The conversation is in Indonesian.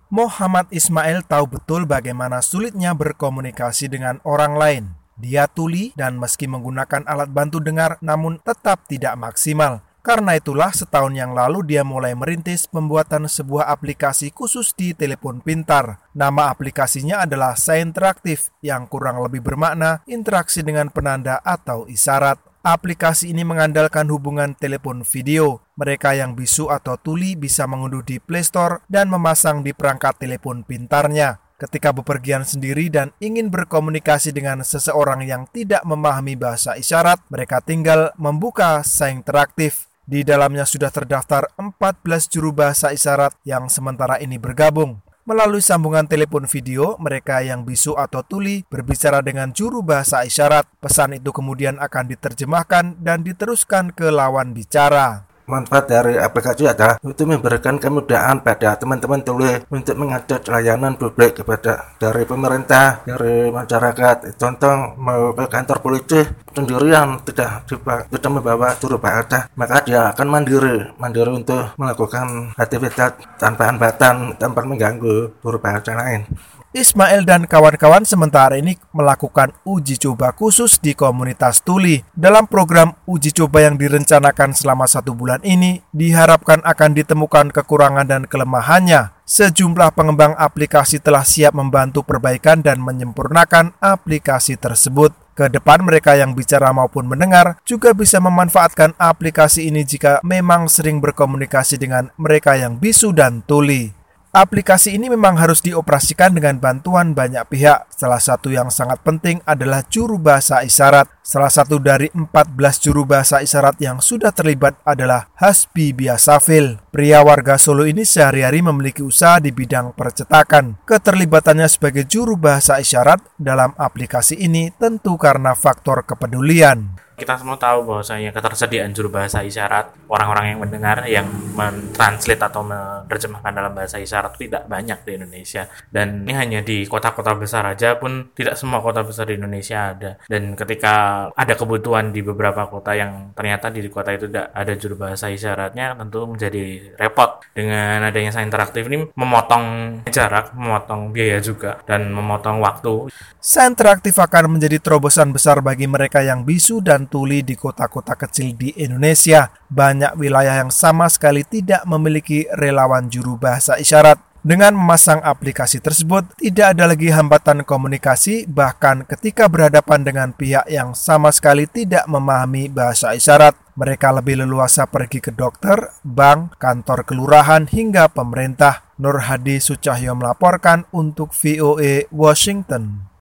Muhammad Ismail tahu betul bagaimana sulitnya berkomunikasi dengan orang lain. Dia tuli dan meski menggunakan alat bantu dengar namun tetap tidak maksimal. Karena itulah setahun yang lalu dia mulai merintis pembuatan sebuah aplikasi khusus di telepon pintar. Nama aplikasinya adalah Sainteraktif yang kurang lebih bermakna interaksi dengan penanda atau isyarat. Aplikasi ini mengandalkan hubungan telepon video. Mereka yang bisu atau tuli bisa mengunduh di Play Store dan memasang di perangkat telepon pintarnya. Ketika bepergian sendiri dan ingin berkomunikasi dengan seseorang yang tidak memahami bahasa isyarat, mereka tinggal membuka Sainteraktif. Di dalamnya sudah terdaftar 14 juru bahasa isyarat yang sementara ini bergabung. Melalui sambungan telepon video, mereka yang bisu atau tuli berbicara dengan juru bahasa isyarat. Pesan itu kemudian akan diterjemahkan dan diteruskan ke lawan bicara. Manfaat dari aplikasi adalah untuk memberikan kemudahan pada teman-teman tuli untuk mengakses layanan publik dari pemerintah, dari masyarakat. Contoh, mau ke kantor polisi sendirian tidak membawa juru bahasa, maka dia akan mandiri untuk melakukan aktivitas tanpa hambatan, tanpa mengganggu juru bahasa lain. Ismail dan kawan-kawan sementara ini melakukan uji coba khusus di komunitas tuli. Dalam program uji coba yang direncanakan selama 1 bulan ini, diharapkan akan ditemukan kekurangan dan kelemahannya. Sejumlah pengembang aplikasi telah siap membantu perbaikan dan menyempurnakan aplikasi tersebut. Ke depan mereka yang bicara maupun mendengar juga bisa memanfaatkan aplikasi ini jika memang sering berkomunikasi dengan mereka yang bisu dan tuli. Aplikasi ini memang harus dioperasikan dengan bantuan banyak pihak. Salah satu yang sangat penting adalah juru bahasa isyarat. Salah satu dari 14 juru bahasa isyarat yang sudah terlibat adalah Hasbi Biasafil. Pria warga Solo ini sehari-hari memiliki usaha di bidang percetakan. Keterlibatannya sebagai juru bahasa isyarat dalam aplikasi ini tentu karena faktor kepedulian. Kita semua tahu bahwasanya ketersediaan juru bahasa isyarat, orang-orang yang mendengar, yang mentranslate atau menerjemahkan dalam bahasa isyarat tidak banyak di Indonesia. Dan ini hanya di kota-kota besar aja pun tidak semua kota besar di Indonesia ada. Dan ketika ada kebutuhan di beberapa kota yang ternyata di kota itu tidak ada juru bahasa isyaratnya, tentu menjadi repot. Dengan adanya Sainteraktif ini memotong jarak, memotong biaya juga, dan memotong waktu. Sainteraktif akan menjadi terobosan besar bagi mereka yang bisu dan tuli di kota-kota kecil di Indonesia. Banyak wilayah yang sama sekali tidak memiliki relawan juru bahasa isyarat. Dengan memasang aplikasi tersebut, tidak ada lagi hambatan komunikasi, bahkan ketika berhadapan dengan pihak yang sama sekali tidak memahami bahasa isyarat. Mereka lebih leluasa pergi ke dokter, bank, kantor kelurahan, hingga pemerintah. Nur Hadi Sucahyo melaporkan untuk VOA Washington.